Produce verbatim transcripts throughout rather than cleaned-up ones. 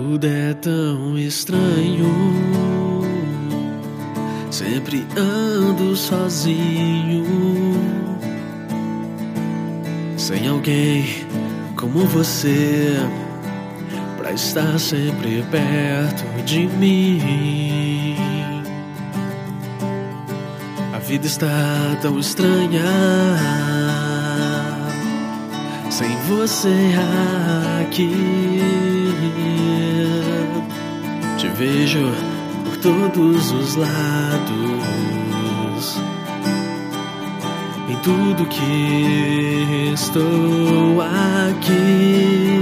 Tudo é tão estranho, sempre ando sozinho, sem alguém como você pra estar sempre perto de mim. A vida está tão estranha sem você aqui. Te vejo por todos os lados, em tudo que estou aqui.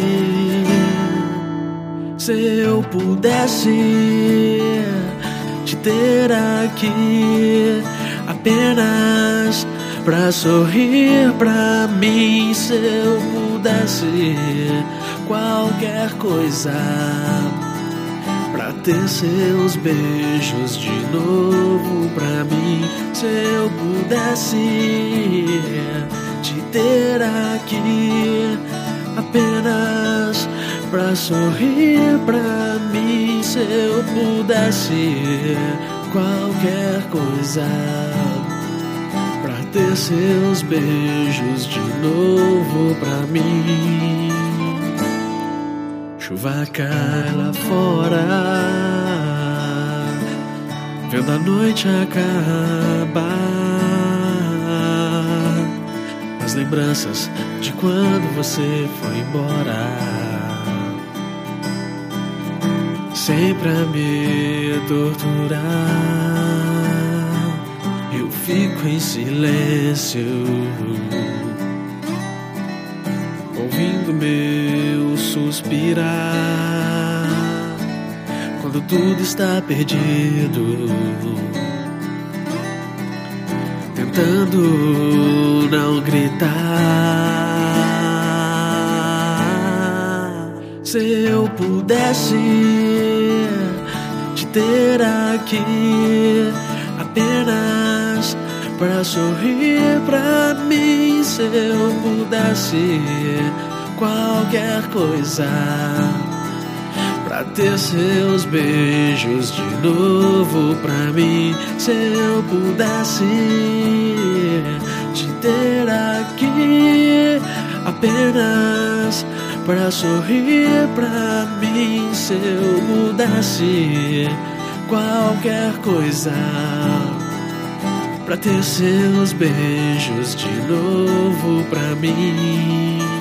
Se eu pudesse te ter aqui apenas pra sorrir pra mim, se eu pudesse qualquer coisa pra ter seus beijos de novo pra mim, se eu pudesse te ter aqui apenas pra sorrir pra mim, se eu pudesse qualquer coisa pra ter seus beijos de novo pra mim. Chuva cai lá fora, vendo a noite acabar, as lembranças de quando você foi embora, sempre a me torturar. Eu fico em silêncio, ouvindo meu suspirar, quando tudo está perdido, tentando não gritar. Se eu pudesse te ter aqui apenas pra sorrir pra mim, se eu pudesse qualquer coisa pra ter seus beijos de novo pra mim, se eu pudesse te ter aqui apenas pra sorrir pra mim, se eu pudesse qualquer coisa pra ter seus beijos de novo pra mim.